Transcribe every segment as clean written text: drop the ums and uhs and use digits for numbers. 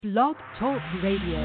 Blog Talk Radio.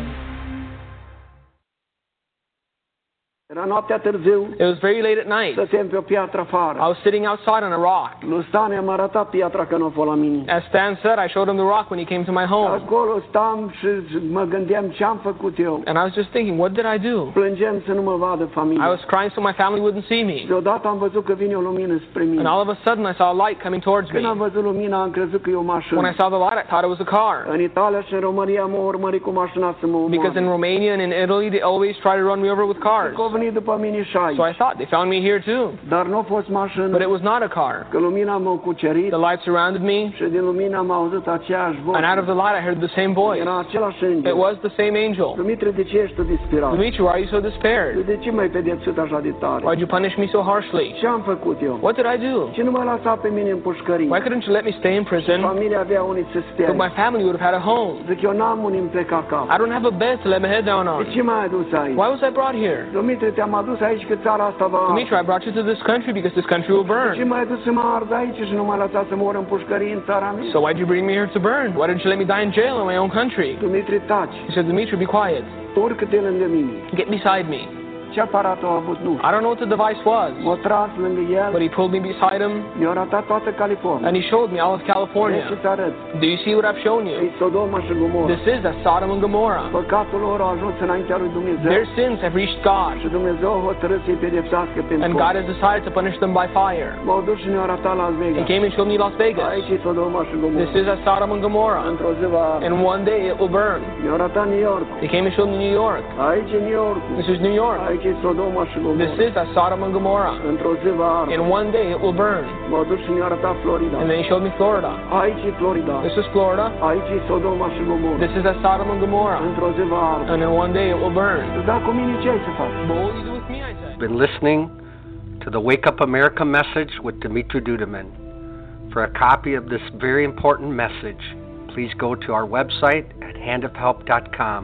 Era noaptea târziu, It was very late at night. stăteam pe o piatră afară. I was sitting outside on a rock. Lui Stan am arătat piatra că nu a fost la mine. As Stan said, I showed him the rock when he came to my home. Acolo stam și mă gândeam ce am făcut eu. And I was just thinking, what did I do? Plângeam să nu mă vadă I familia. was crying so my family wouldn't see me. Deodată am văzut că vine o lumină spre mine. And all of a sudden, I saw a light coming towards me. Când am văzut lumina, am crezut că e o mașină. When I saw the light, I thought it was a car. În Italia și în România m-au urmărit cu mașina să mă Because in omoare. Romania and in Italy, they always try to run me over with cars. Că au venit după mine și aici. So I thought they found me here too. Dar nu a fost mașină. But it was not a car. Că lumina m-a cucerit The light surrounded me, și din lumina am auzit aceeași voce. and out of the light, I heard the same voice. Era același înger. It was the same angel. Dumitru, de ce ești tu disperat? Dimitri, why are you so Tu despaired? de ce m-ai pedepsit așa de tare? Why'd you punish me so harshly? Ce am făcut eu? What did I do? Ce nu mă lăsa pe mine în pușcărie? Why couldn't you let me stay in prison? Familia avea unii să stea. But my family would have had a home. Zic, eu n-am unii îmi pleca cap. I don't have a bed to let my head down De on. ce m-ai adus aici? Why was I brought here? Dumitru, te-am adus aici că țara asta va... Dimitri, I brought you to this country because this country will Ce burn. m-ai adus să mă ard aici și nu m-ai lăsat să mor în pușcărie în țara mea? So why'd you bring me here to burn? Why didn't you let me die in jail in my own country? Dumitru, taci. He said, Dimitri, be quiet. Urcă-te lângă mine. Get beside me. Ce aparat a avut? Nu. I don't know what the device was, M-a tras lângă el, but he pulled me beside him mi-a arătat toată California. and he showed me all of Vrei California. să-ți arăt? Do you see what I've shown E you? Sodoma și Gomorra. This is that Sodom and Gomorrah. Păcatul lor a ajuns înaintea lui Dumnezeu. Their sins have reached God, Și Dumnezeu a hotărât să-i pedepsească and pentru God has decided to punish them by fire. M-au dus și ne-au arătat Las He Vegas. came and showed me Las Vegas. Aici e Sodoma și This Gomorra. is that Sodom and Gomorrah. Într-o zi va arde. And one day it will burn. Mi-au arătat New York. He came and showed me New York. Aici e New York. This is New York. Aici e Sodoma și This Gomorra. is that Sodom and Gomorrah. Într-o zi va arde. In one day it will burn. M-au dus și mi-au arătat Florida. And then he showed me Florida. Aici e Florida. This is Florida. Aici e Sodoma și Gomorra. This is that Sodom and Gomorrah. Într-o zi va arde. And in one day it will burn. Dar cu mine ce ai să faci? But what will you do with me, I said? Been listening to the Wake Up America message with Dimitri Duduman. For a copy of this very important message, please go to our website at handofhelp.com.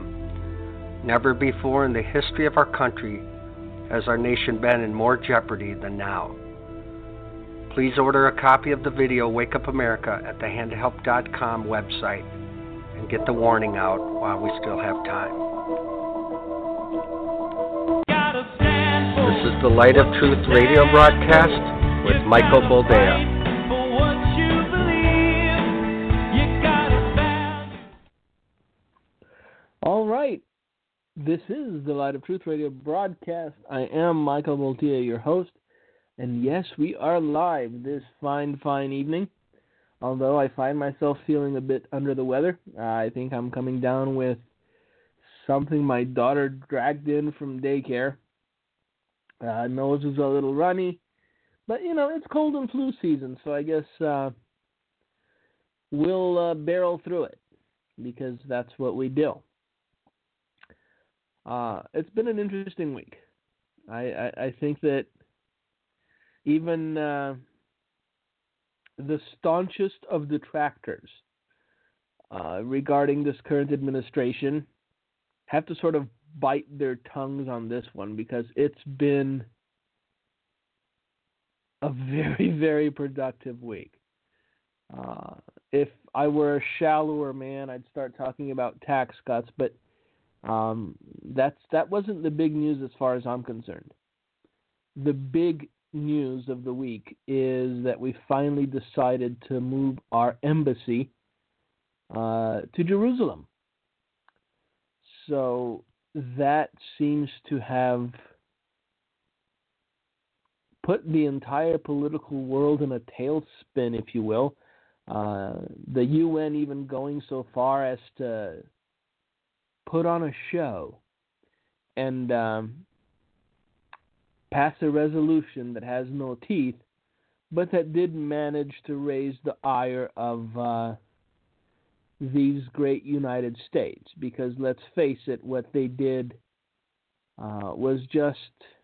Never before in the history of our country has our nation been in more jeopardy than now. Please order a copy of the video Wake Up America at the handofhelp.com website and get the warning out while we still have time. This is the Light of Truth radio broadcast with Michael Boldea. All right. This is the Light of Truth Radio broadcast. I am Michael Boltea, your host. And yes, we are live this fine evening. Although I find myself feeling a bit under the weather. I think I'm coming down with something my daughter dragged in from daycare. Nose is a little runny. But, you know, it's cold and flu season, so I guess we'll barrel through it. Because that's what we do. It's been an interesting week. I think that even the staunchest of detractors regarding this current administration have to sort of bite their tongues on this one because it's been a very productive week. If I were a shallower man, I'd start talking about tax cuts, but that wasn't the big news as far as I'm concerned. The big news of the week is that we finally decided to move our embassy to Jerusalem. So that seems to have put the entire political world in a tailspin, if you will. The UN even going so far as to put on a show and pass a resolution that has no teeth, but that did manage to raise the ire of these great United States. Because let's face it, what they did was just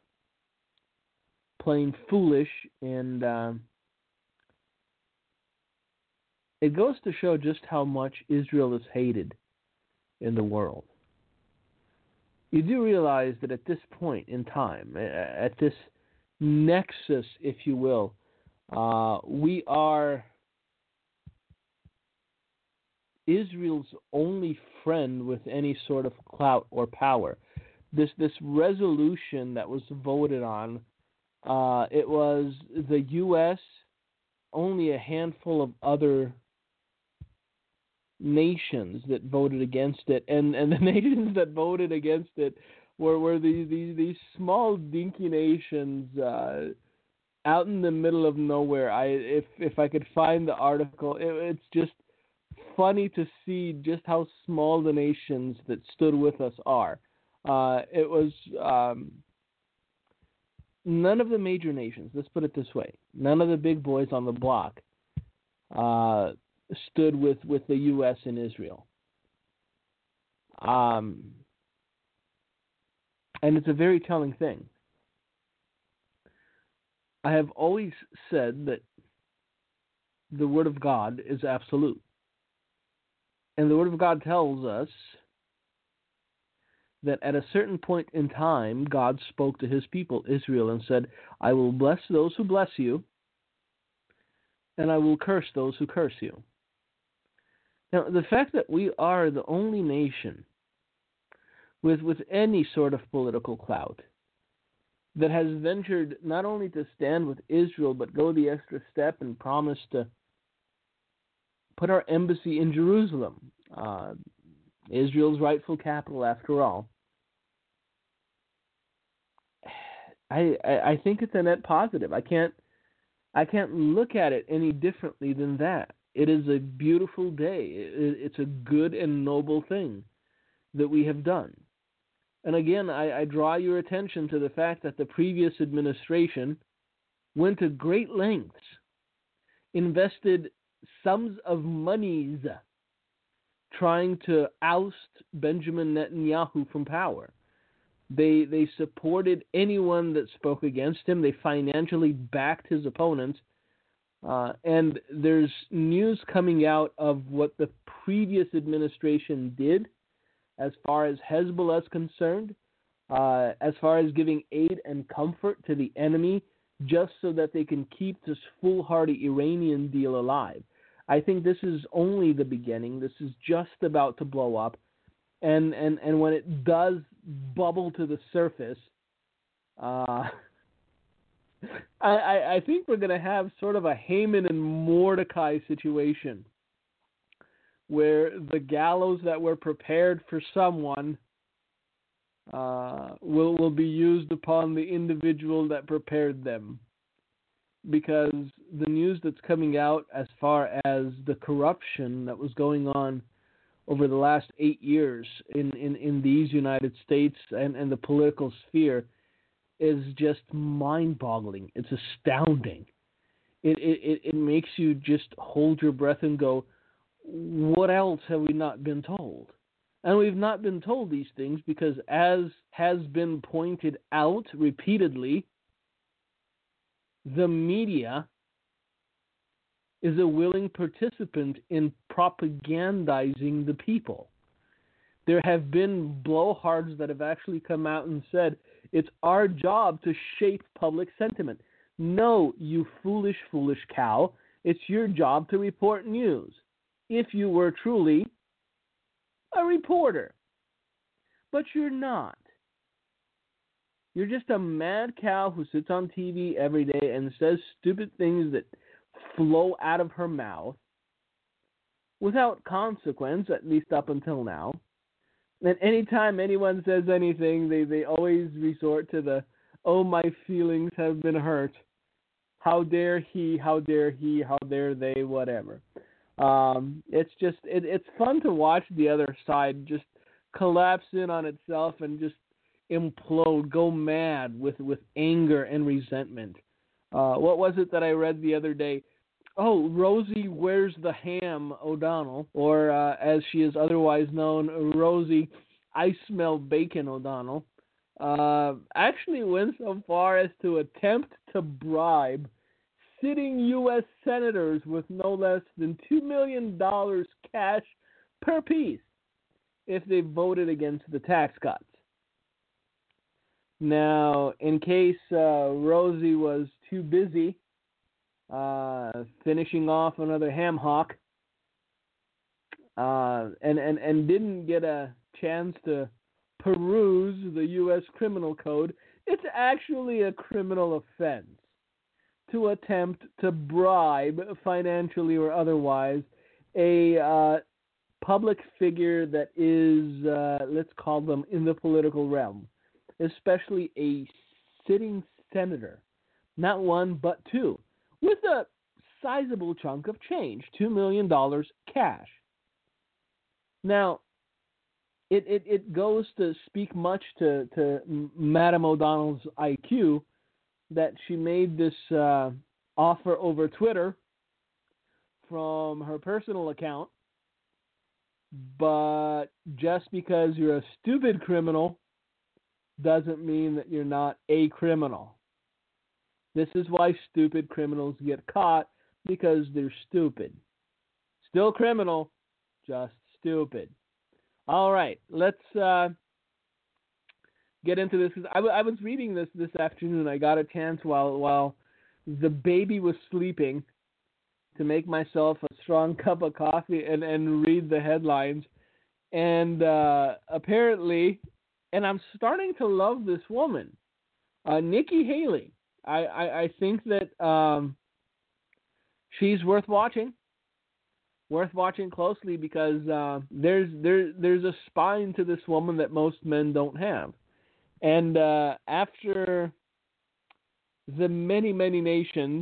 plain foolish, and it goes to show just how much Israel is hated in the world. You do realize that at this point in time, at this nexus, if you will, we are Israel's only friend with any sort of clout or power. This resolution that was voted on, it was the U.S., only a handful of other nations that voted against it, and the nations that voted against it were these small dinky nations out in the middle of nowhere. If I could find the article, it's just funny to see just how small the nations that stood with us are. It was none of the major nations, let's put it this way, none of the big boys on the block stood with the U.S. and Israel. And it's a very telling thing. I have always said that the Word of God is absolute. And the Word of God tells us that at a certain point in time, God spoke to his people, Israel, and said, I will bless those who bless you, and I will curse those who curse you. Now, the fact that we are the only nation with any sort of political clout that has ventured not only to stand with Israel, but go the extra step and promise to put our embassy in Jerusalem, Israel's rightful capital, after all. I think it's a net positive. I can't look at it any differently than that. It is a beautiful day. It's a good and noble thing that we have done. And again, I draw your attention to the fact that the previous administration went to great lengths, invested sums of monies trying to oust Benjamin Netanyahu from power. They supported anyone that spoke against him. They financially backed his opponents. And there's news coming out of what the previous administration did as far as Hezbollah is concerned, as far as giving aid and comfort to the enemy just so that they can keep this foolhardy Iranian deal alive. I think this is only the beginning. This is just about to blow up. And when it does bubble to the surface, I think we're going to have sort of a Haman and Mordecai situation where the gallows that were prepared for someone will be used upon the individual that prepared them. Because the news that's coming out as far as the corruption that was going on over the last 8 years in these United States and the political sphere is just mind-boggling. It's astounding. It makes you just hold your breath and go, what else have we not been told? And we've not been told these things because, as has been pointed out repeatedly, the media is a willing participant in propagandizing the people. There have been blowhards that have actually come out and said, it's our job to shape public sentiment. No, you foolish, foolish cow. It's your job to report news. If you were truly a reporter. But you're not. You're just a mad cow who sits on TV every day and says stupid things that flow out of her mouth without consequence, at least up until now. And anytime anyone says anything, they always resort to the, oh, my feelings have been hurt. How dare he, how dare he, how dare they, whatever. It's just, it's fun to watch the other side just collapse in on itself and just implode, go mad with anger and resentment. What was it that I read the other day? Oh, Rosie Where's the Ham O'Donnell, or as she is otherwise known, Rosie I Smell Bacon O'Donnell, actually went so far as to attempt to bribe sitting U.S. senators with no less than $2 million cash per piece if they voted against the tax cuts. Now, in case Rosie was too busy finishing off another ham hock, and didn't get a chance to peruse the U.S. criminal code, it's actually a criminal offense to attempt to bribe, financially or otherwise, a public figure that is, let's call them, in the political realm, especially a sitting senator, not one but two, with a sizable chunk of change, $2 million cash. Now, it goes to speak much to Madam O'Donnell's IQ that she made this offer over Twitter from her personal account, but just because you're a stupid criminal doesn't mean that you're not a criminal. This is why stupid criminals get caught, because they're stupid. Still criminal, just stupid. All right, let's get into this. I was reading this afternoon. I got a chance while the baby was sleeping to make myself a strong cup of coffee and read the headlines. And apparently, and I'm starting to love this woman, Nikki Haley. I think that she's worth watching closely, because there's a spine to this woman that most men don't have. And after the many nations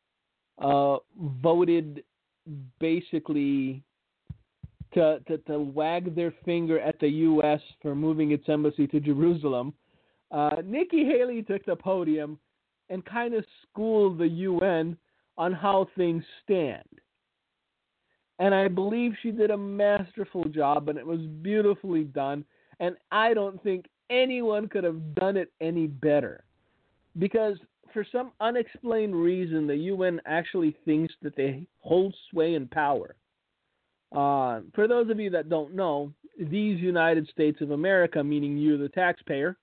voted basically to wag their finger at the U.S. for moving its embassy to Jerusalem, Nikki Haley took the podium and kind of schooled the UN on how things stand. And I believe she did a masterful job, and it was beautifully done. And I don't think anyone could have done it any better. Because for some unexplained reason, the UN actually thinks that they hold sway and power. For those of you that don't know, these United States of America, meaning you, the taxpayer,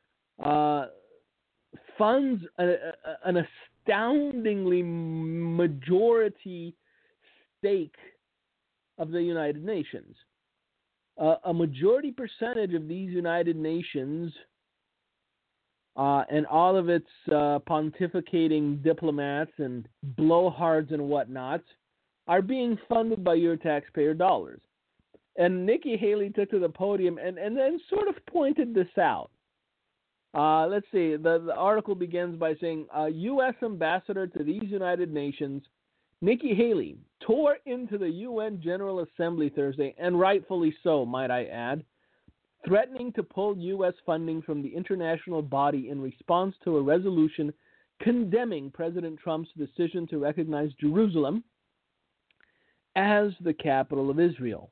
funds an astoundingly majority stake of the United Nations. A majority percentage of these United Nations and all of its pontificating diplomats and blowhards and whatnot are being funded by your taxpayer dollars. And Nikki Haley took to the podium and then sort of pointed this out. Let's see. The article begins by saying, U.S. ambassador to these United Nations, Nikki Haley, tore into the UN General Assembly Thursday, and rightfully so, might I add, threatening to pull U.S. funding from the international body in response to a resolution condemning President Trump's decision to recognize Jerusalem as the capital of Israel.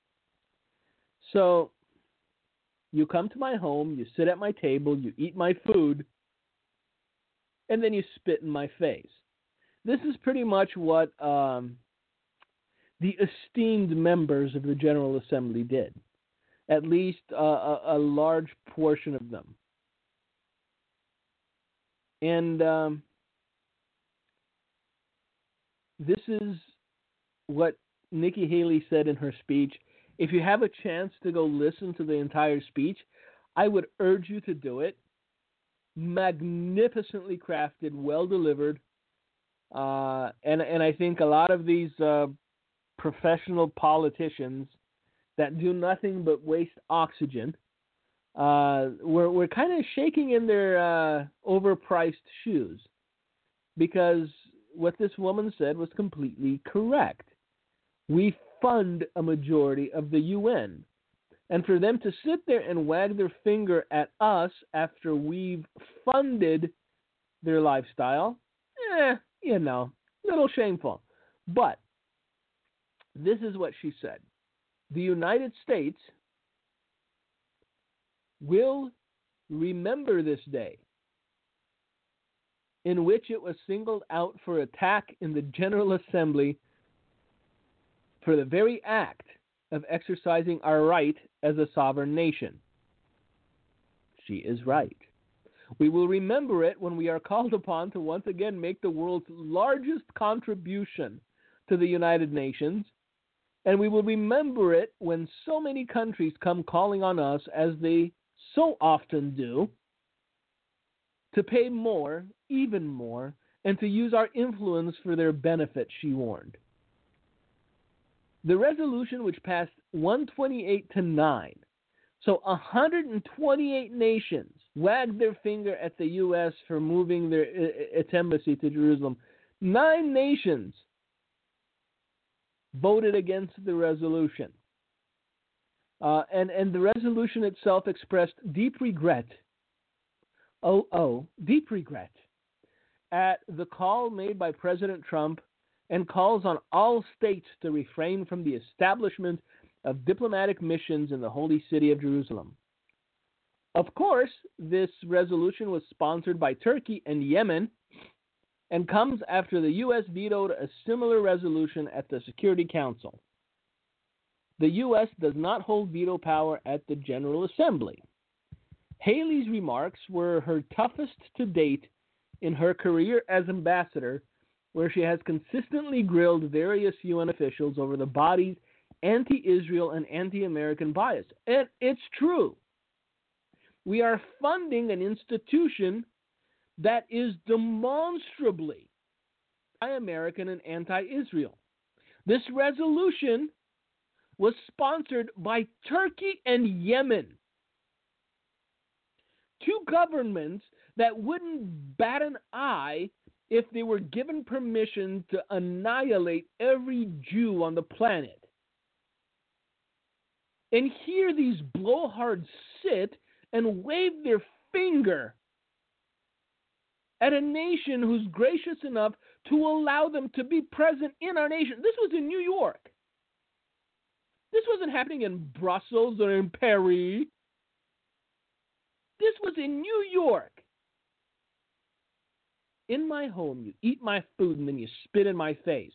So, you come to my home, you sit at my table, you eat my food, and then you spit in my face. This is pretty much what the esteemed members of the General Assembly did, at least a large portion of them. And this is what Nikki Haley said in her speech. If you have a chance to go listen to the entire speech, I would urge you to do it. Magnificently crafted, well delivered. And I think a lot of these professional politicians that do nothing but waste oxygen were kind of shaking in their overpriced shoes, because what this woman said was completely correct. We fund a majority of the UN. And for them to sit there and wag their finger at us after we've funded their lifestyle, little shameful. But this is what she said. The United States will remember this day in which it was singled out for attack in the General Assembly for the very act of exercising our right as a sovereign nation. She is right. We will remember it when we are called upon to once again make the world's largest contribution to the United Nations And we will remember it when so many countries come calling on us, as they so often do, to pay more, even more, and to use our influence for their benefit, she warned. The resolution, which passed 128-9, so 128 nations wagged their finger at the U.S. for moving its embassy to Jerusalem. 9 nations voted against the resolution. And the resolution itself expressed deep regret, deep regret, at the call made by President Trump, and calls on all states to refrain from the establishment of diplomatic missions in the holy city of Jerusalem. Of course, this resolution was sponsored by Turkey and Yemen, and comes after the U.S. vetoed a similar resolution at the Security Council. The U.S. does not hold veto power at the General Assembly. Haley's remarks were her toughest to date in her career as ambassador, where she has consistently grilled various UN officials over the body's anti-Israel and anti-American bias. And it's true. We are funding an institution that is demonstrably anti-American and anti-Israel. This resolution was sponsored by Turkey and Yemen, 2 governments that wouldn't bat an eye if they were given permission to annihilate every Jew on the planet. And here these blowhards sit and wave their finger at a nation who's gracious enough to allow them to be present in our nation. This was in New York. This wasn't happening in Brussels or in Paris. This was in New York. In my home, you eat my food and then you spit in my face.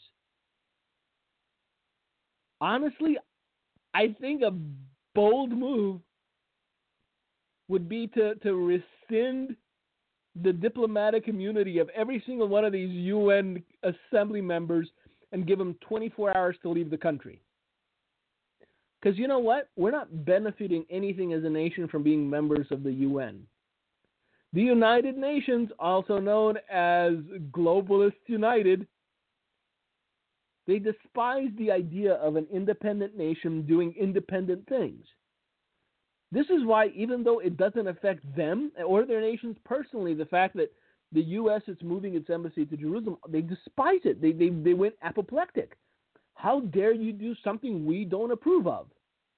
Honestly, I think a bold move would be to rescind the diplomatic immunity of every single one of these UN assembly members and give them 24 hours to leave the country. Because you know what? We're not benefiting anything as a nation from being members of the UN. The United Nations, also known as Globalists United, they despise the idea of an independent nation doing independent things. This is why, even though it doesn't affect them or their nations personally, the fact that the U.S. is moving its embassy to Jerusalem, they despise it. They went apoplectic. How dare you do something we don't approve of?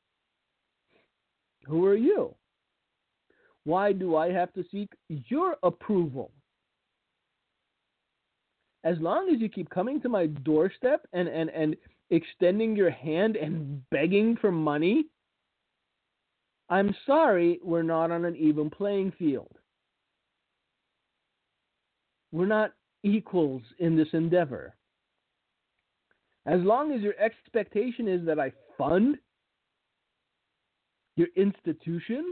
Who are you? Why do I have to seek your approval? As long as you keep coming to my doorstep and extending your hand and begging for money, I'm sorry, we're not on an even playing field. We're not equals in this endeavor. As long as your expectation is that I fund your institution,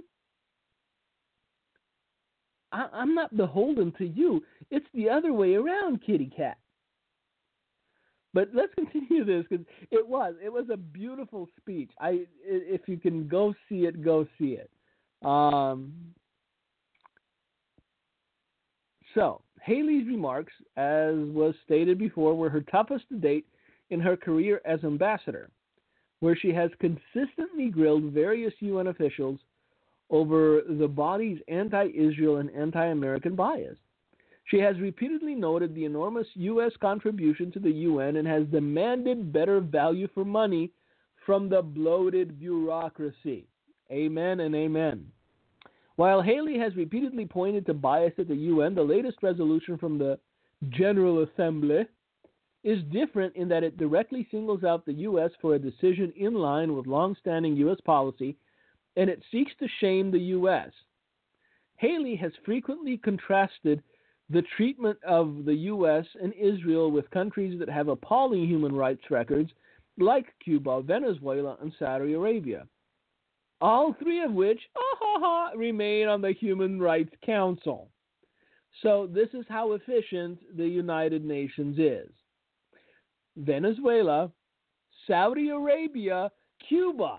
I'm not beholden to you. It's the other way around, kitty cat. But let's continue this, because it was a beautiful speech. If you can go see it, go see it. So Haley's remarks, as was stated before, were her toughest to date in her career as ambassador, where she has consistently grilled various UN officials over the body's anti-Israel and anti-American bias. She has repeatedly noted the enormous U.S. contribution to the UN and has demanded better value for money from the bloated bureaucracy. Amen and amen. While Haley has repeatedly pointed to bias at the UN, the latest resolution from the General Assembly is different in that it directly singles out the U.S. for a decision in line with long-standing U.S. policy, and it seeks to shame the U.S. Haley has frequently contrasted the treatment of the U.S. and Israel with countries that have appalling human rights records like Cuba, Venezuela, and Saudi Arabia, all 3 of which remain on the Human Rights Council. So this is how efficient the United Nations is. Venezuela Saudi Arabia, Cuba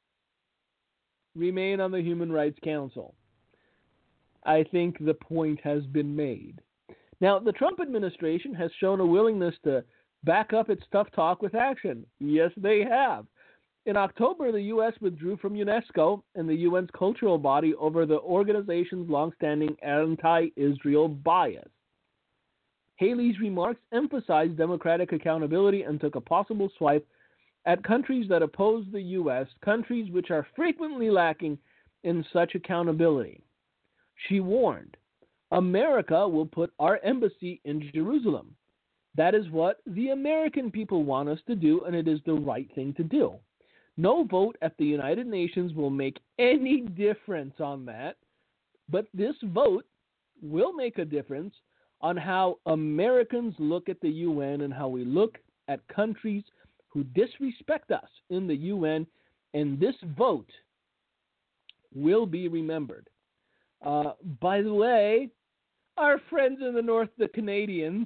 remain on the Human Rights Council. I think the point has been made. Now, the Trump administration has shown a willingness to back up its tough talk with action. Yes, they have. In October, the U.S. withdrew from UNESCO and the UN's cultural body over the organization's longstanding anti-Israel bias. Haley's remarks emphasized democratic accountability and took a possible swipe at countries that oppose the U.S., countries which are frequently lacking in such accountability. She warned, America will put our embassy in Jerusalem. That is what the American people want us to do, and it is the right thing to do. No vote at the United Nations will make any difference on that, but this vote will make a difference on how Americans look at the UN and how we look at countries who disrespect us in the UN, and this vote will be remembered. By the way, our friends in the North, the Canadians,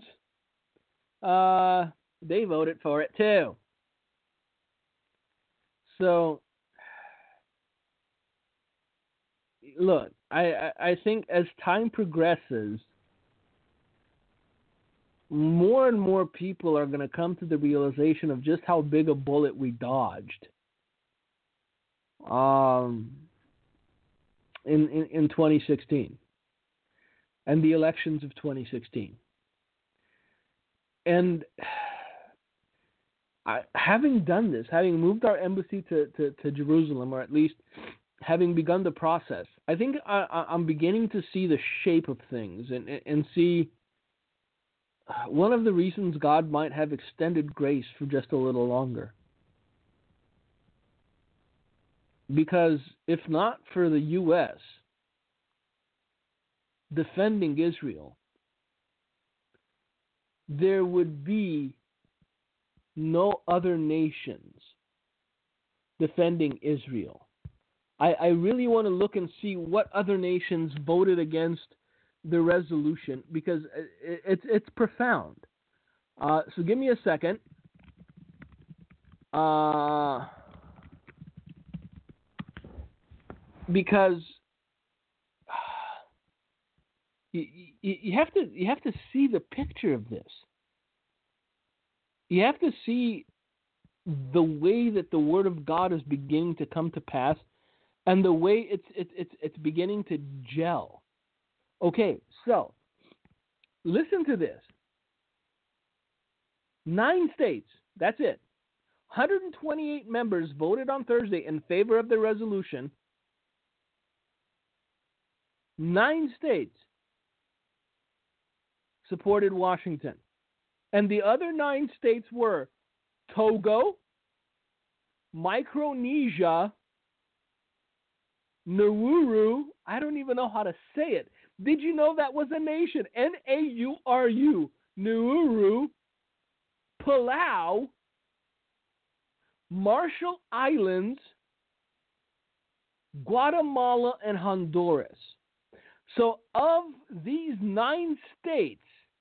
they voted for it too. So, look, I think as time progresses, more and more people are going to come to the realization of just how big a bullet we dodged in 2016 and the elections of 2016. And having done this, having moved our embassy to Jerusalem, or at least having begun the process, I think I'm beginning to see the shape of things and see one of the reasons God might have extended grace for just a little longer. Because if not for the U.S. defending Israel, there would be no other nations defending Israel. I really want to look and see what other nations voted against the resolution, because it's profound. So give me a second. Because you have to see the picture of this. You have to see the way that the Word of God is beginning to come to pass, and the way it's beginning to gel. Okay, so listen to this. 9 states, that's it. 128 members voted on Thursday in favor of the resolution. 9 states supported Washington. And the other 9 states were Togo, Micronesia, Nauru. I don't even know how to say it. Did you know that was a nation? Nauru, Nauru, Palau, Marshall Islands, Guatemala, and Honduras. So of these 9 states,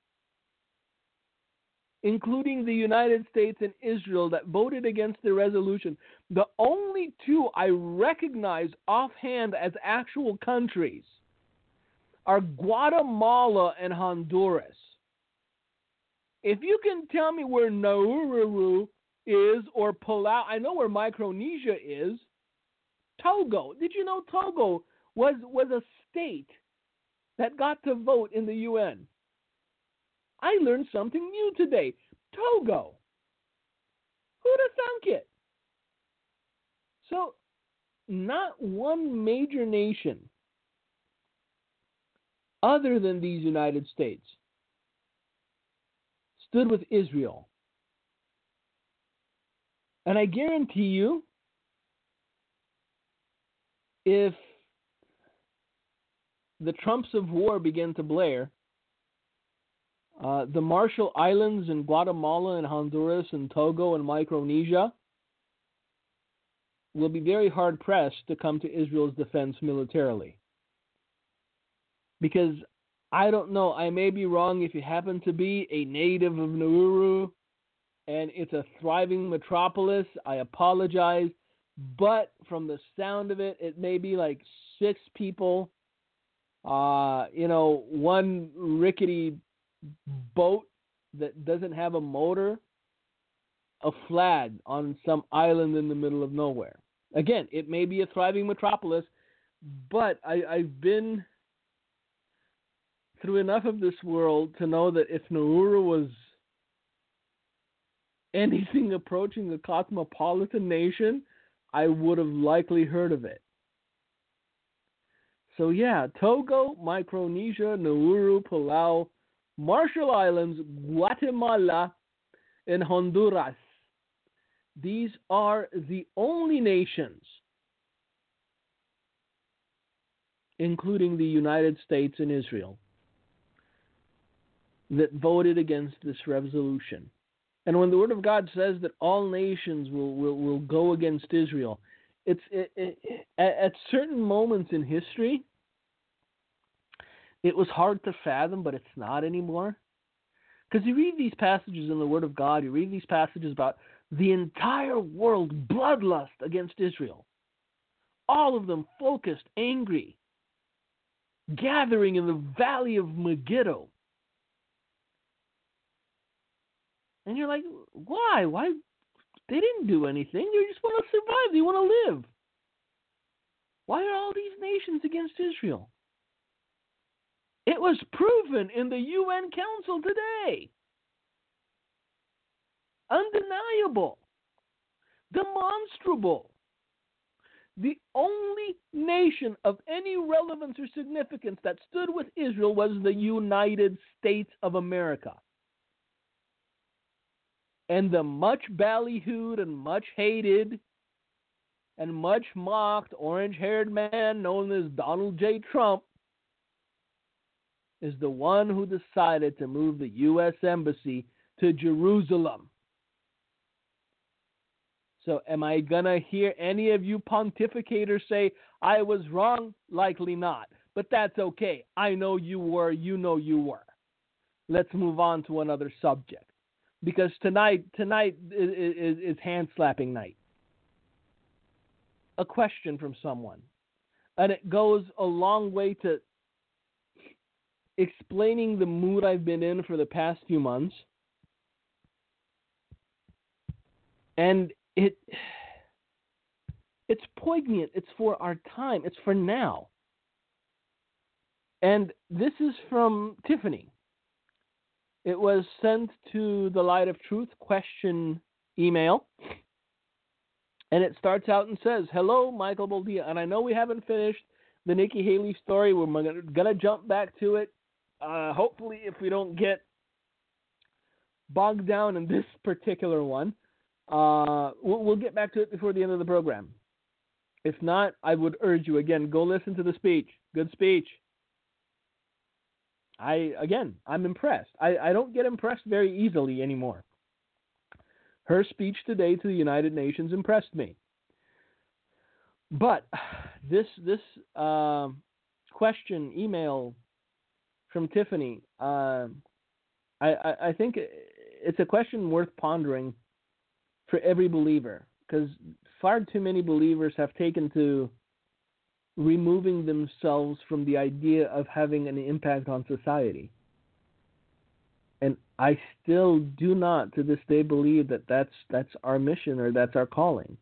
including the United States and Israel, that voted against the resolution, the only 2 I recognize offhand as actual countries are Guatemala and Honduras. If you can tell me where Nauru is or Palau, I know where Micronesia is. Togo. Did you know Togo was a state that got to vote in the UN? I learned something new today. Togo. Who'd have thunk it? So, not one major nation other than these United States stood with Israel. And I guarantee you, if the trumps of war begin to blare, the Marshall Islands and Guatemala and Honduras and Togo and Micronesia will be very hard-pressed to come to Israel's defense militarily. Because, I don't know, I may be wrong, if you happen to be a native of Nauru and it's a thriving metropolis. I apologize, but from the sound of it, it may be like 6 people, one rickety boat that doesn't have a motor, a flag on some island in the middle of nowhere. Again, it may be a thriving metropolis, but I've been through enough of this world to know that if Nauru was anything approaching a cosmopolitan nation, I would have likely heard of it. So yeah, Togo, Micronesia, Nauru, Palau, Marshall Islands, Guatemala, and Honduras. These are the only nations, including the United States and Israel, that voted against this resolution. And when the Word of God says that all nations will go against Israel, at certain moments in history, it was hard to fathom, but it's not anymore. Because you read these passages in the Word of God, you read these passages about the entire world bloodlust against Israel. All of them focused, angry, gathering in the valley of Megiddo. And you're like, why? Why? They didn't do anything. They just want to survive. They want to live. Why are all these nations against Israel? It was proven in the UN Council today. Undeniable. Demonstrable. The only nation of any relevance or significance that stood with Israel was the United States of America. And the much ballyhooed and much hated and much mocked orange-haired man known as Donald J. Trump is the one who decided to move the U.S. Embassy to Jerusalem. So am I going to hear any of you pontificators say, I was wrong? Likely not. But that's okay. I know you were. You know you were. Let's move on to another subject. Because tonight is hand-slapping night. A question from someone. And it goes a long way to explaining the mood I've been in for the past few months. And it's poignant. It's for our time. It's for now. And this is from Tiffany. It was sent to the Light of Truth question email. And it starts out and says, hello, Michael Boldia. And I know we haven't finished the Nikki Haley story. We're going to jump back to it. Hopefully, if we don't get bogged down in this particular one, we'll get back to it before the end of the program. If not, I would urge you, again, go listen to the speech. Good speech. I'm impressed. I don't get impressed very easily anymore. Her speech today to the United Nations impressed me. But this question email from Tiffany, I think it's a question worth pondering for every believer, because far too many believers have taken to removing themselves from the idea of having an impact on society. And I still do not, to this day, believe that that's our mission or that's our calling.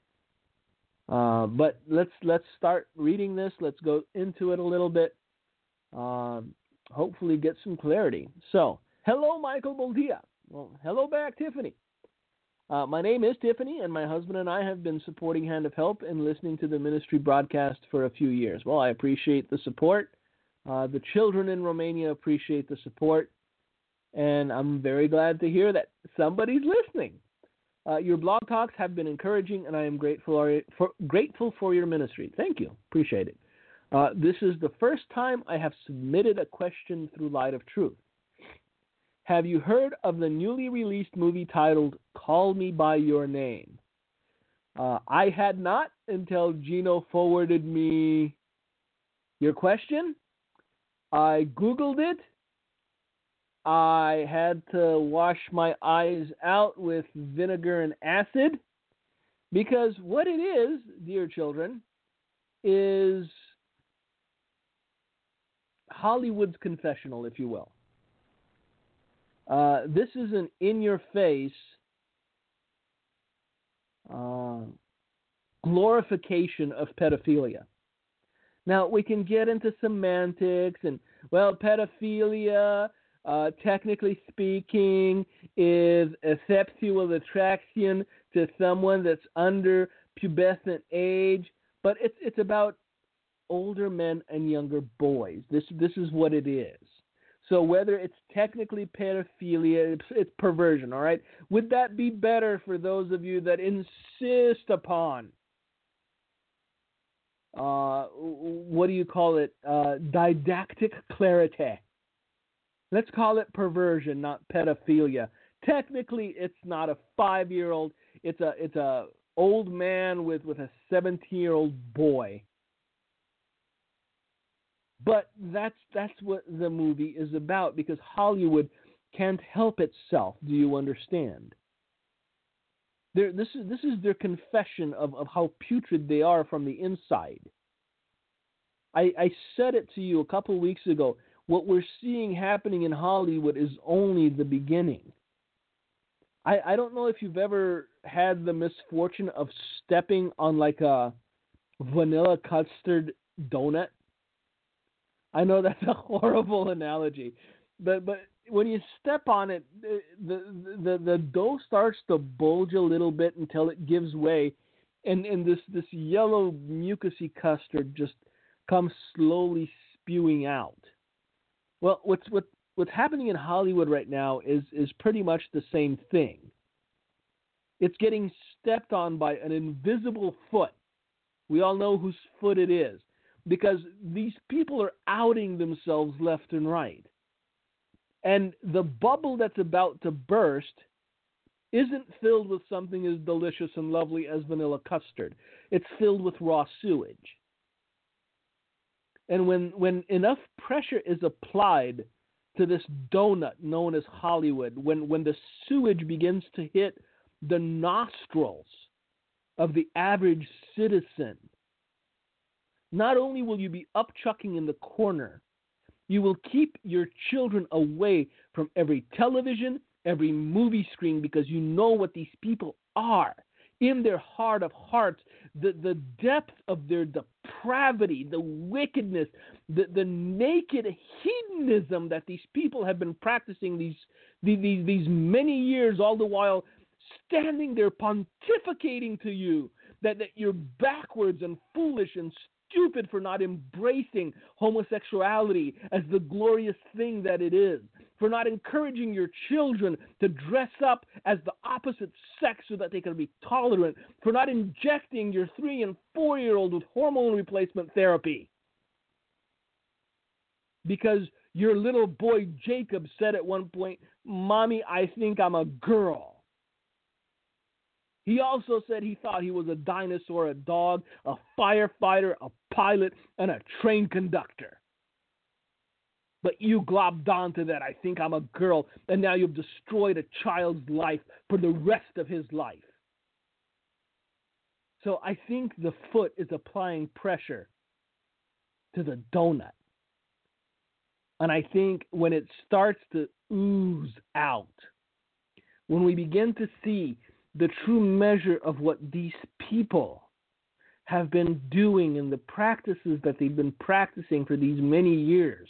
But let's start reading this. Let's go into it a little bit. Hopefully get some clarity. So, hello, Michael Boldia. Well, hello back, Tiffany. My name is Tiffany, and my husband and I have been supporting Hand of Help and listening to the ministry broadcast for a few years. Well, I appreciate the support. The children in Romania appreciate the support, and I'm very glad to hear that somebody's listening. Your blog talks have been encouraging, and I am grateful for your ministry. Thank you. Appreciate it. This is the first time I have submitted a question through Light of Truth. Have you heard of the newly released movie titled Call Me By Your Name? I had not until Gino forwarded me your question. I Googled it, I had to wash my eyes out with vinegar and acid because what it is, dear children, is Hollywood's confessional, if you will. This is an in-your-face glorification of pedophilia. Now, we can get into semantics and, well, pedophilia, technically speaking, is a sexual attraction to someone that's under pubescent age, but it's about older men and younger boys. This is what it is. So whether it's technically pedophilia, it's perversion, all right? Would that be better for those of you that insist upon, what do you call it, didactic clarity? Let's call it perversion, not pedophilia. Technically, it's not a 5-year-old. It's a old man with a 17-year-old boy. But that's what the movie is about, because Hollywood can't help itself. Do you understand? This is their confession of how putrid they are from the inside. I said it to you a couple of weeks ago. What we're seeing happening in Hollywood is only the beginning. I don't know if you've ever had the misfortune of stepping on like a vanilla custard donut. I know that's a horrible analogy, but when you step on it, the dough starts to bulge a little bit until it gives way, and this yellow mucousy custard just comes slowly spewing out. Well, what's happening in Hollywood right now is pretty much the same thing. It's getting stepped on by an invisible foot. We all know whose foot it is, because these people are outing themselves left and right. And the bubble that's about to burst isn't filled with something as delicious and lovely as vanilla custard. It's filled with raw sewage. And when enough pressure is applied to this donut known as Hollywood, when the sewage begins to hit the nostrils of the average citizen, not only will you be upchucking in the corner, you will keep your children away from every television, every movie screen, because you know what these people are. In their heart of hearts, the depth of their depravity, the wickedness, the naked hedonism that these people have been practicing these many years, all the while standing there pontificating to you that you're backwards and foolish and stupid for not embracing homosexuality as the glorious thing that it is, for not encouraging your children to dress up as the opposite sex so that they can be tolerant, for not injecting your 3- and 4-year-old with hormone replacement therapy. Because your little boy Jacob said at one point, "Mommy, I think I'm a girl." He also said he thought he was a dinosaur, a dog, a firefighter, a pilot, and a train conductor. But you globbed onto that, "I think I'm a girl," and now you've destroyed a child's life for the rest of his life. So I think the foot is applying pressure to the donut. And I think when it starts to ooze out, when we begin to see the true measure of what these people have been doing and the practices that they've been practicing for these many years,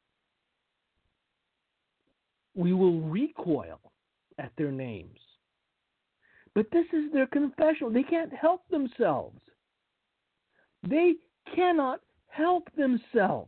we will recoil at their names. But this is their confessional. They can't help themselves. They cannot help themselves.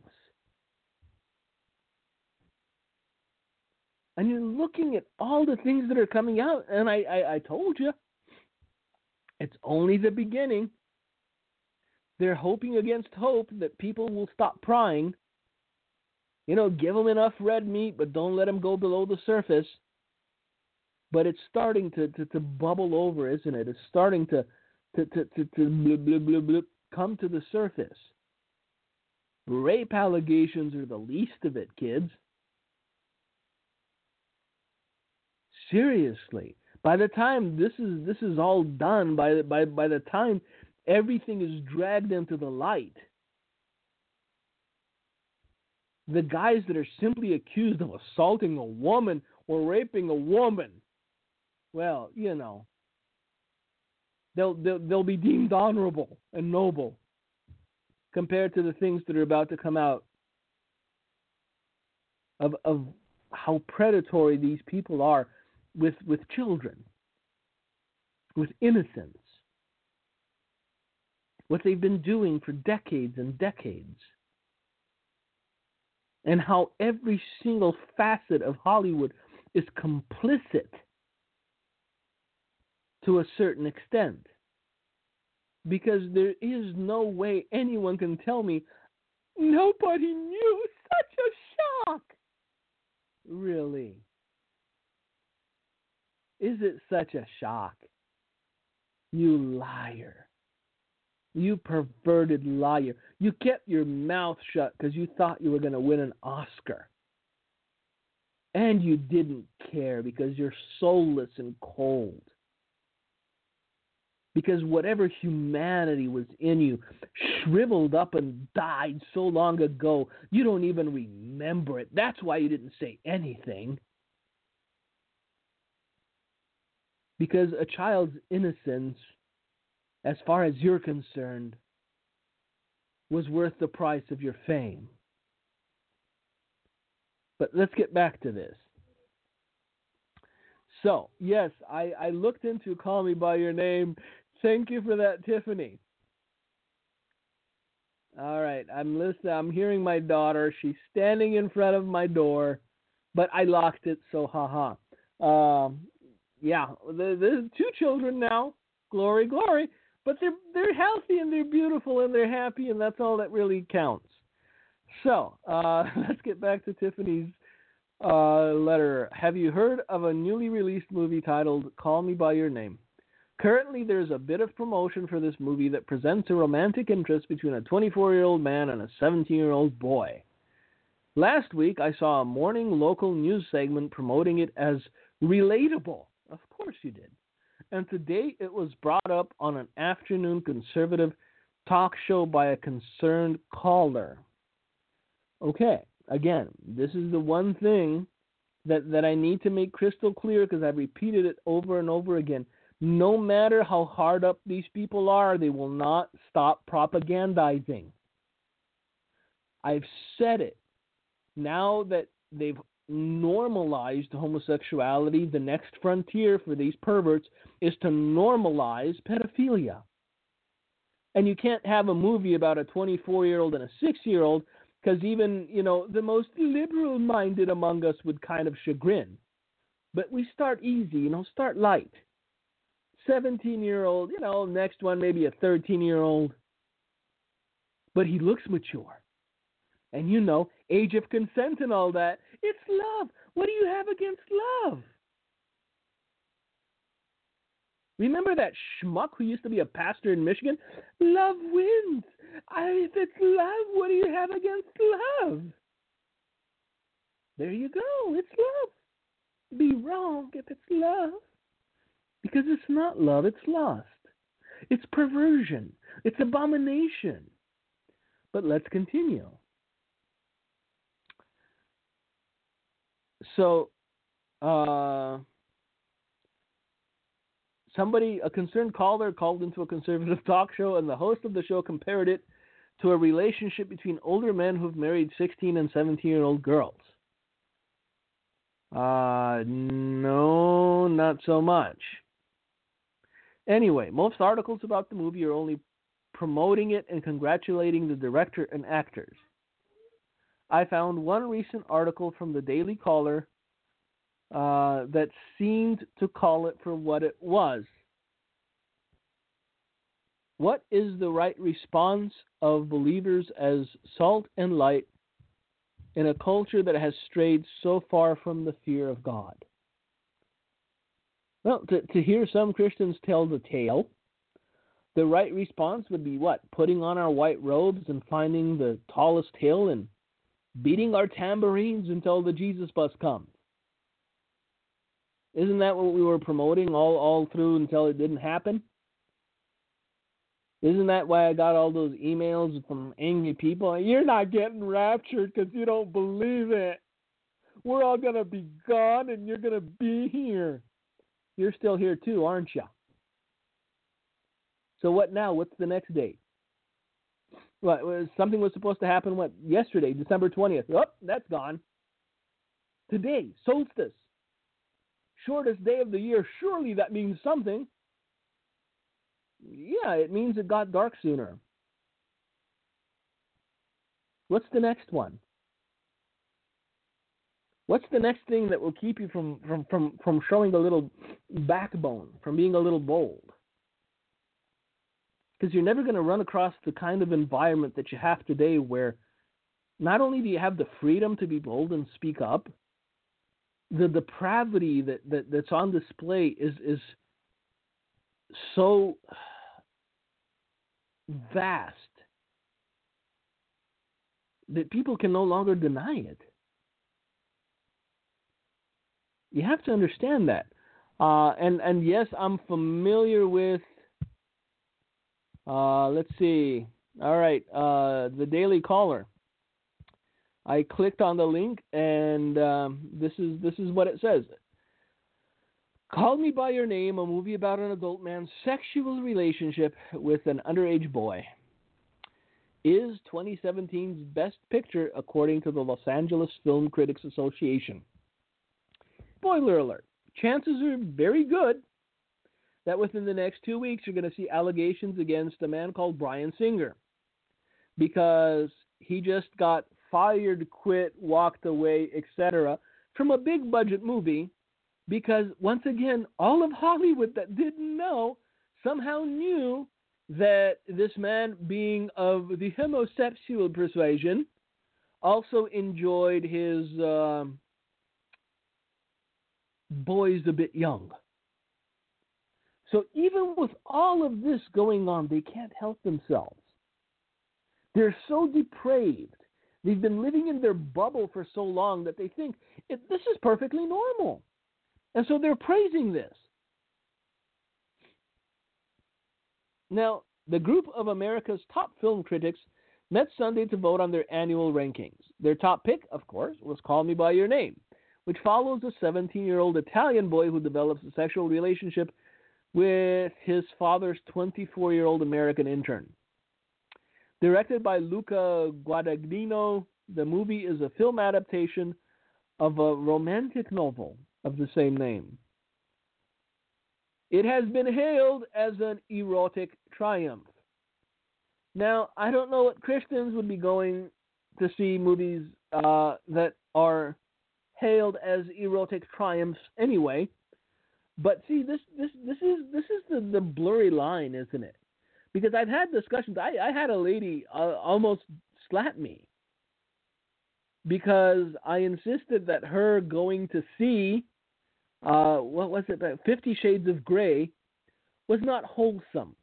And you're looking at all the things that are coming out, and I told you, it's only the beginning. They're hoping against hope that people will stop prying. You know, give them enough red meat, but don't let them go below the surface. But it's starting to bubble over, isn't it? It's starting to blub, blub, blub, blub, come to the surface. Rape allegations are the least of it, kids. Seriously. By the time this is all done, by the time everything is dragged into the light, the guys that are simply accused of assaulting a woman or raping a woman, well, they'll be deemed honorable and noble compared to the things that are about to come out of how predatory these people are with children, with innocence, what they've been doing for decades and decades, and how every single facet of Hollywood is complicit to a certain extent. Because there is no way anyone can tell me nobody knew. Such a shock. Really? Is it such a shock? You liar. You perverted liar. You kept your mouth shut because you thought you were going to win an Oscar. And you didn't care because you're soulless and cold. Because whatever humanity was in you shriveled up and died so long ago, you don't even remember it. That's why you didn't say anything. Because a child's innocence, as far as you're concerned, was worth the price of your fame. But let's get back to this. So, yes, I looked into Call Me By Your Name. Thank you for that, Tiffany. All right, I'm listening. I'm hearing my daughter. She's standing in front of my door, but I locked it, so haha. Yeah, there's 2 children now. Glory, glory. But they're healthy and they're beautiful and they're happy, and that's all that really counts. So let's get back to Tiffany's letter. Have you heard of a newly released movie titled Call Me By Your Name? Currently, there's a bit of promotion for this movie that presents a romantic interest between a 24-year-old man and a 17-year-old boy. Last week, I saw a morning local news segment promoting it as relatable. Of course you did. And today, it was brought up on an afternoon conservative talk show by a concerned caller. Okay, again, this is the one thing that I need to make crystal clear because I've repeated it over and over again. No matter how hard up these people are, they will not stop propagandizing. I've said it. Now that they've normalized homosexuality, the next frontier for these perverts is to normalize pedophilia. And you can't have a movie about a 24-year-old and a 6-year-old because even, the most liberal-minded among us would kind of chagrin. But we start easy, start light. 17-year-old, next one maybe a 13-year-old. But he looks mature. And age of consent and all that. It's love. What do you have against love? Remember that schmuck who used to be a pastor in Michigan? Love wins. If it's love, what do you have against love? There you go. It's love. Be wrong if it's love. Because it's not love, it's lust. It's perversion. It's abomination. But let's continue. So, a concerned caller called into a conservative talk show, and the host of the show compared it to a relationship between older men who've married 16 and 17-year-old girls. No, not so much. Anyway, most articles about the movie are only promoting it and congratulating the director and actors. I found one recent article from the Daily Caller that seemed to call it for what it was. What is the right response of believers as salt and light in a culture that has strayed so far from the fear of God? Well, to hear some Christians tell the tale, the right response would be what? Putting on our white robes and finding the tallest hill and beating our tambourines until the Jesus bus comes. Isn't that what we were promoting all through until it didn't happen? Isn't that why I got all those emails from angry people? You're not getting raptured because you don't believe it. We're all going to be gone and you're going to be here. You're still here too, aren't you? So what now? What's the next date? What, something was supposed to happen, yesterday, December 20th. Oh, that's gone. Today, solstice. Shortest day of the year. Surely that means something. Yeah, it means it got dark sooner. What's the next one? What's the next thing that will keep you from showing a little backbone, from being a little bold? Because you're never going to run across the kind of environment that you have today where not only do you have the freedom to be bold and speak up, the depravity that's on display is so vast that people can no longer deny it. You have to understand that. And yes, I'm familiar with, let's see. All right, the Daily Caller. I clicked on the link, and this is what it says. Call Me by Your Name, a movie about an adult man's sexual relationship with an underage boy, is 2017's best picture according to the Los Angeles Film Critics Association. Spoiler alert, chances are very good that within the next 2 weeks you're going to see allegations against a man called Bryan Singer because he just got fired, quit, walked away, etc. from a big budget movie because, once again, all of Hollywood that didn't know somehow knew that this man, being of the homosexual persuasion, also enjoyed his boys a bit young. So even with all of this going on, they can't help themselves. They're so depraved. They've been living in their bubble for so long that they think this is perfectly normal. And so they're praising this. Now, the group of America's top film critics met Sunday to vote on their annual rankings. Their top pick, of course, was Call Me by Your Name, which follows a 17-year-old Italian boy who develops a sexual relationship with his father's 24-year-old American intern. Directed by Luca Guadagnino, the movie is a film adaptation of a romantic novel of the same name. It has been hailed as an erotic triumph. Now, I don't know what Christians would be going to see movies that are hailed as erotic triumphs anyway. But see, this is the blurry line, isn't it? Because I've had discussions. I had a lady almost slap me because I insisted that her going to see, 50 Shades of Grey, was not wholesome.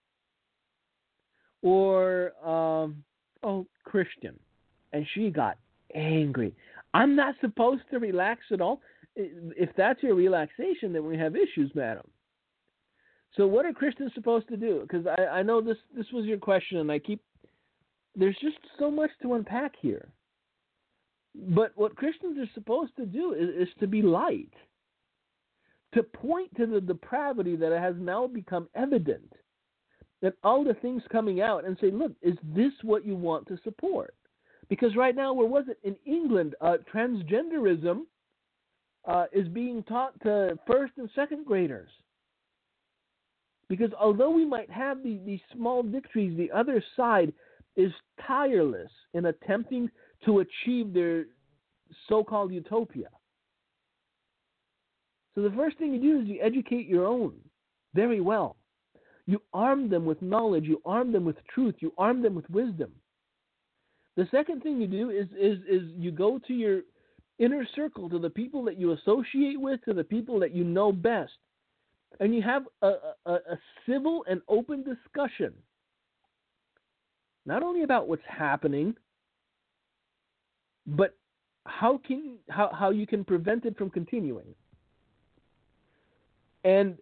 Or, Christian. And she got angry. I'm not supposed to relax at all. If that's your relaxation, then we have issues, madam. So what are Christians supposed to do? Because I know this was your question, and there's just so much to unpack here. But what Christians are supposed to do is to be light, to point to the depravity that has now become evident, that all the things coming out, and say, look, is this what you want to support? Because right now, where was it? In England, transgenderism is being taught to first and second graders. Because although we might have these small victories, the other side is tireless in attempting to achieve their so-called utopia. So the first thing you do is you educate your own very well. You arm them with knowledge. You arm them with truth. You arm them with wisdom. The second thing you do is you go to your inner circle, to the people that you associate with, to the people that you know best, and you have a civil and open discussion, not only about what's happening, but how you can prevent it from continuing. And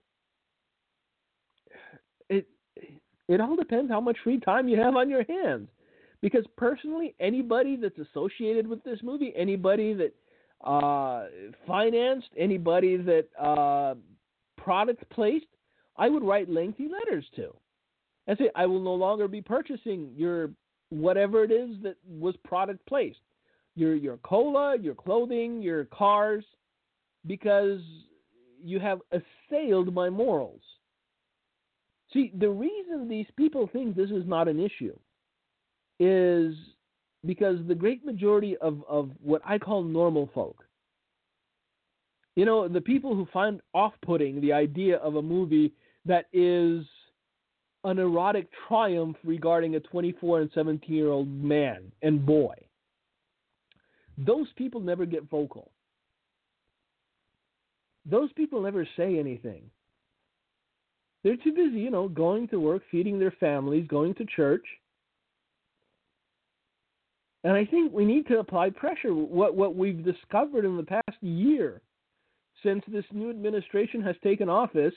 it all depends how much free time you have on your hands. Because personally, anybody that's associated with this movie, anybody that financed, anybody that product placed, I would write lengthy letters to and say, I will no longer be purchasing your whatever it is that was product placed, your cola, your clothing, your cars, because you have assailed my morals. See, the reason these people think this is not an issue is because the great majority of what I call normal folk, the people who find off-putting the idea of a movie that is an erotic triumph regarding a 24 and 17-year-old man and boy, those people never get vocal. Those people never say anything. They're too busy, going to work, feeding their families, going to church. And I think we need to apply pressure. What we've discovered in the past year, since this new administration has taken office,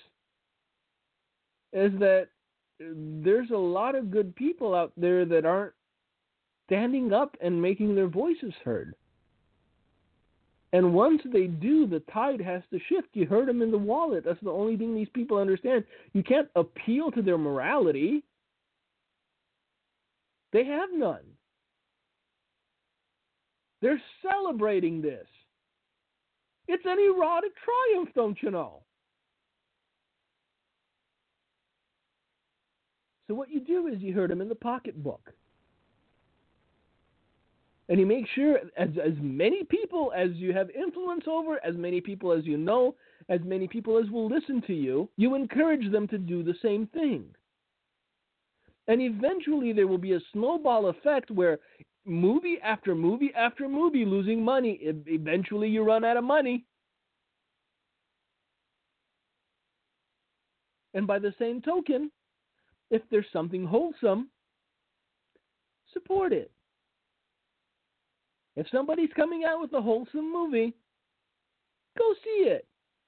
is that there's a lot of good people out there that aren't standing up and making their voices heard. And once they do, the tide has to shift. You heard them in the wallet. That's the only thing these people understand. You can't appeal to their morality. They have none. They're celebrating this. It's an erotic triumph, don't you know? So what you do is you hurt them in the pocketbook. And you make sure as many people as you have influence over, as many people as you know, as many people as will listen to you, you encourage them to do the same thing. And eventually there will be a snowball effect where movie after movie after movie losing money, eventually you run out of money. And by the same token, if there's something wholesome, support it. If somebody's coming out with a wholesome movie, go see it.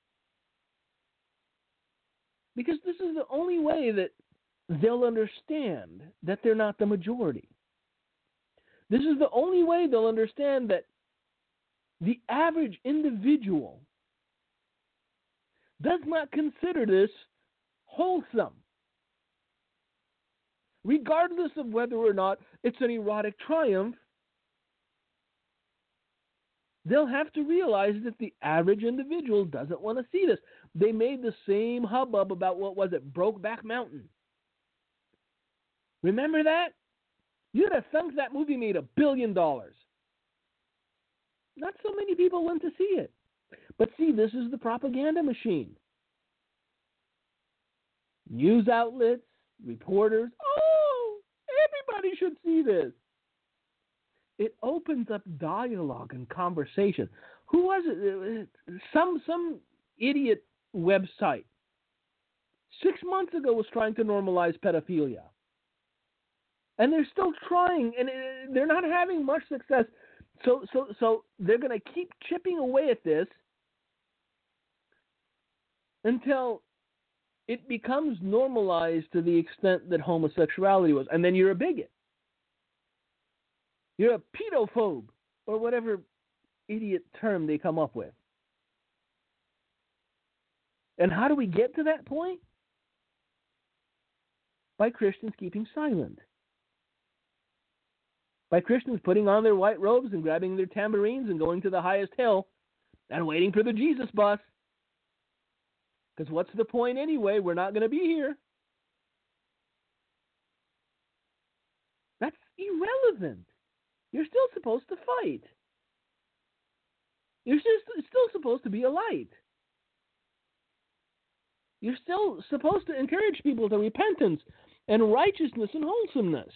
Because this is the only way that they'll understand that they're not the majority. This is the only way they'll understand that the average individual does not consider this wholesome, regardless of whether or not it's an erotic triumph. They'll have to realize that the average individual doesn't want to see this. They made the same hubbub about, Brokeback Mountain. Remember that? You'd have thunk that movie made $1 billion. Not so many people went to see it. But see, this is the propaganda machine. News outlets, reporters, everybody should see this. It opens up dialogue and conversation. Who was it? Some idiot website 6 months ago was trying to normalize pedophilia. And they're still trying, and they're not having much success. So they're going to keep chipping away at this until it becomes normalized to the extent that homosexuality was. And then you're a bigot. You're a pedophobe, or whatever idiot term they come up with. And how do we get to that point? By Christians keeping silent. By Christians putting on their white robes and grabbing their tambourines and going to the highest hill and waiting for the Jesus bus. Because what's the point anyway? We're not going to be here. That's irrelevant. You're still supposed to fight. You're still supposed to be a light. You're still supposed to encourage people to repentance and righteousness and wholesomeness.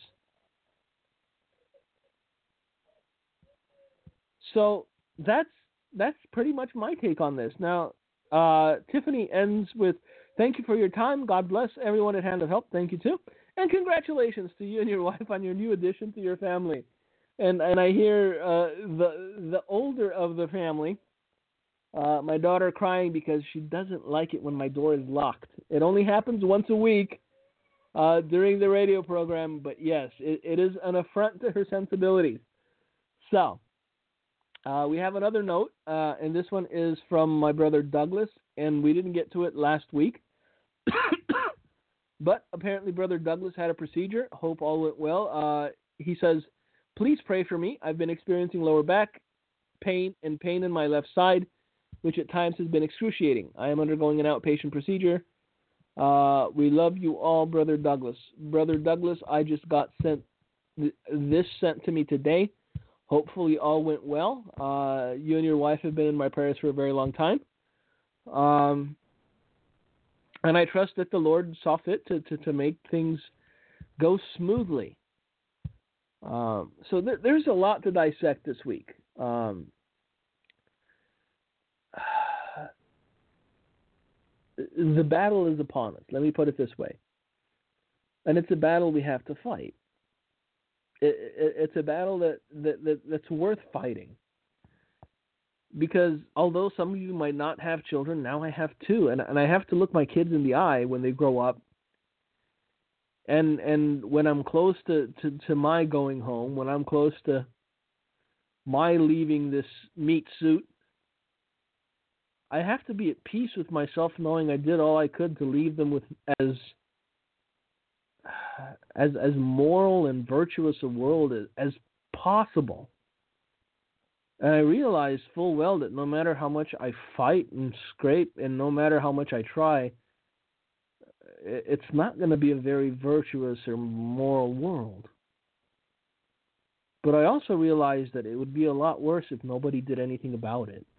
So that's pretty much my take on this. Now, Tiffany ends with, thank you for your time. God bless everyone at Hand of Help. Thank you, too. And congratulations to you and your wife on your new addition to your family. And I hear the older of the family My daughter crying because she doesn't like it when my door is locked. It only happens once a week during the radio program, but yes, it is an affront to her sensibilities. So, we have another note, and this one is from my brother Douglas, and we didn't get to it last week. But apparently Brother Douglas had a procedure. Hope all went well. He says, please pray for me. I've been experiencing lower back pain and pain in my left side, which at times has been excruciating. I am undergoing an outpatient procedure. We love you all, Brother Douglas. Brother Douglas, I just got this sent to me today. Hopefully all went well. You and your wife have been in my prayers for a very long time. And I trust that the Lord saw fit to make things go smoothly. So there's a lot to dissect this week. The battle is upon us. Let me put it this way. And it's a battle we have to fight. It's a battle that's worth fighting. Because although some of you might not have children, now I have two. And I have to look my kids in the eye when they grow up. And when I'm close to my going home, when I'm close to my leaving this meat suit, I have to be at peace with myself knowing I did all I could to leave them with as moral and virtuous a world as possible. And I realize full well that no matter how much I fight and scrape and no matter how much I try, it's not going to be a very virtuous or moral world. But I also realize that it would be a lot worse if nobody did anything about it.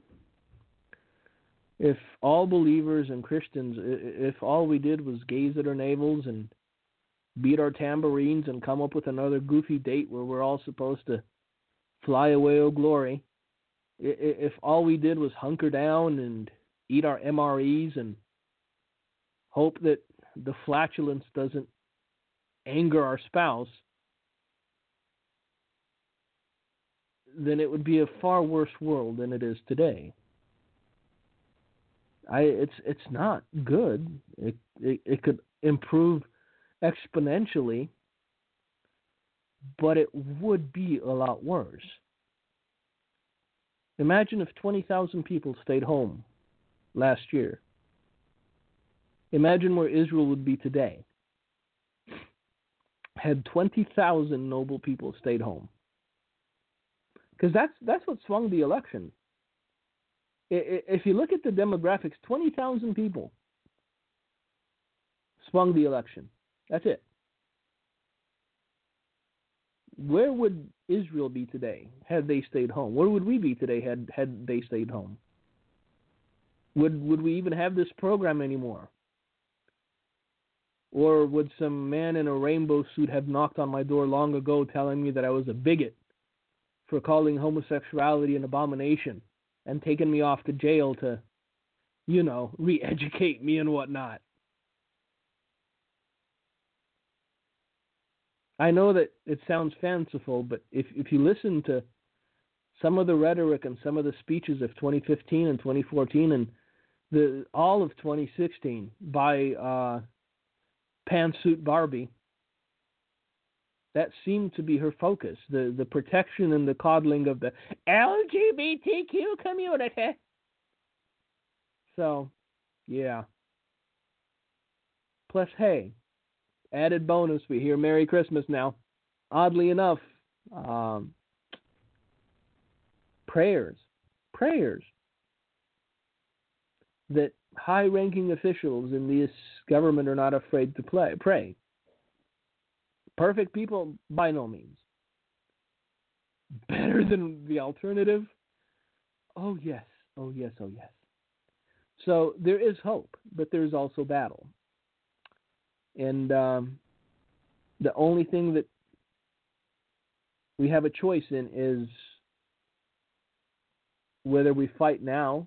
If all believers and Christians, if all we did was gaze at our navels and beat our tambourines and come up with another goofy date where we're all supposed to fly away, oh glory, if all we did was hunker down and eat our MREs and hope that the flatulence doesn't anger our spouse, then it would be a far worse world than it is today. It's not good. It could improve exponentially, but it would be a lot worse. Imagine if 20,000 people stayed home last year. Imagine where Israel would be today had 20,000 noble people stayed home. Because that's what swung the election. If you look at the demographics, 20,000 people swung the election. That's it. Where would Israel be today had they stayed home? Where would we be today had they stayed home? Would we even have this program anymore? Or would some man in a rainbow suit have knocked on my door long ago telling me that I was a bigot for calling homosexuality an abomination and taken me off to jail to, re-educate me and whatnot? I know that it sounds fanciful, but if you listen to some of the rhetoric and some of the speeches of 2015 and 2014 and all of 2016 by Pantsuit Barbie, that seemed to be her focus, the protection and the coddling of the LGBTQ community. So, yeah. Plus, hey, added bonus, we hear Merry Christmas now. Oddly enough, prayers that high-ranking officials in this government are not afraid to pray. Perfect people? By no means. Better than the alternative? Oh, yes. Oh, yes. Oh, yes. So there is hope, but there's also battle. And the only thing that we have a choice in is whether we fight now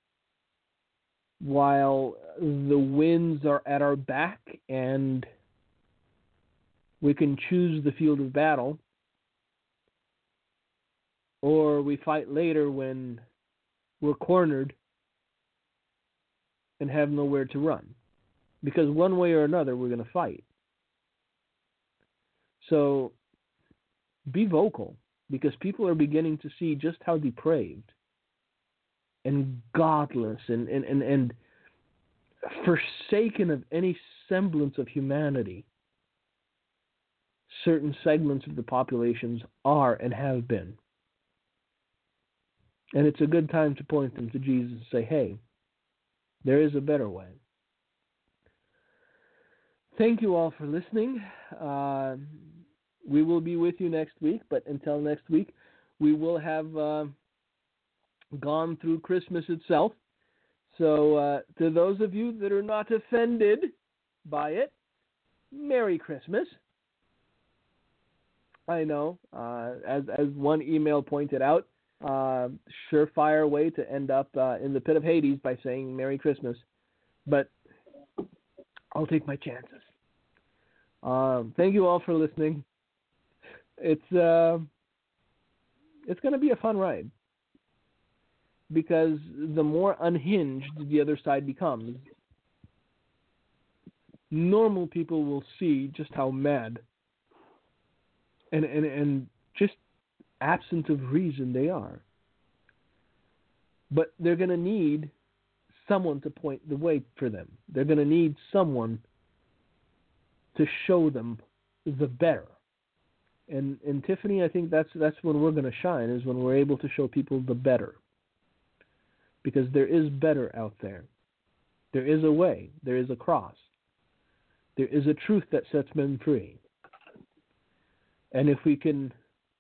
while the winds are at our back and we can choose the field of battle, or we fight later when we're cornered and have nowhere to run. Because one way or another, we're going to fight. So be vocal, because people are beginning to see just how depraved and godless and forsaken of any semblance of humanity certain segments of the populations are and have been. And it's a good time to point them to Jesus and say, hey, there is a better way. Thank you all for listening. We will be with you next week, but until next week, we will have gone through Christmas itself. So to those of you that are not offended by it, Merry Christmas. I know, as one email pointed out, surefire way to end up in the pit of Hades by saying Merry Christmas. But I'll take my chances. Thank you all for listening. It's going to be a fun ride, because the more unhinged the other side becomes, normal people will see just how mad and just absent of reason they are. But they're going to need someone to point the way for them. They're going to need someone to show them the better. And Tiffany, I think that's when we're going to shine, is when we're able to show people the better. Because there is better out there. There is a way. There is a cross. There is a truth that sets men free. And if we can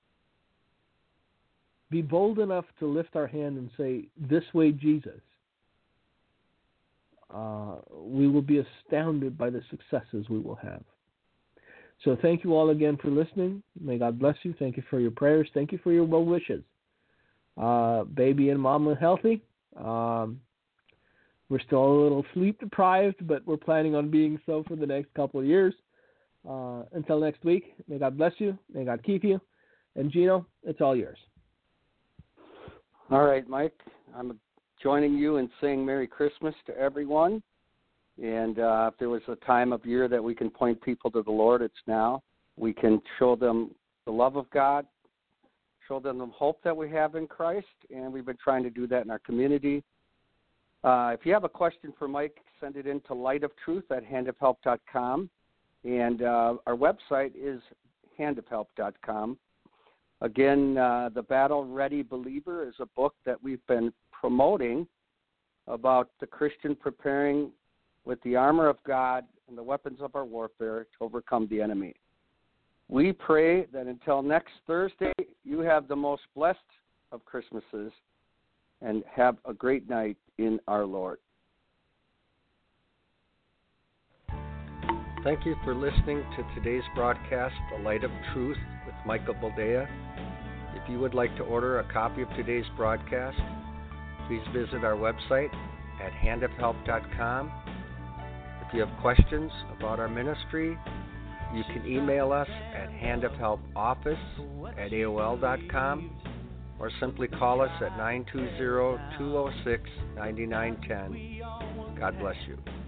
be bold enough to lift our hand and say, this way, Jesus, we will be astounded by the successes we will have. So thank you all again for listening. May God bless you. Thank you for your prayers. Thank you for your well wishes. Baby and mama healthy. We're still a little sleep deprived, but we're planning on being so for the next couple of years. Until next week, may God bless you. May God keep you. And Gino, it's all yours. All right, Mike. I'm joining you in saying Merry Christmas to everyone. And if there was a time of year that we can point people to the Lord, it's now. We can show them the love of God, show them the hope that we have in Christ, and we've been trying to do that in our community. If you have a question for Mike, send it in to lightofTruth@handofhelp.com. And our website is handofhelp.com. Again, The Battle Ready Believer is a book that we've been promoting about the Christian preparing with the armor of God and the weapons of our warfare to overcome the enemy. We pray that until next Thursday, you have the most blessed of Christmases and have a great night in our Lord. Thank you for listening to today's broadcast, The Light of Truth with Michael Boldea. If you would like to order a copy of today's broadcast, please visit our website at handofhelp.com. If you have questions about our ministry, you can email us at handofhelpoffice@aol.com or simply call us at 920-206-9910. God bless you.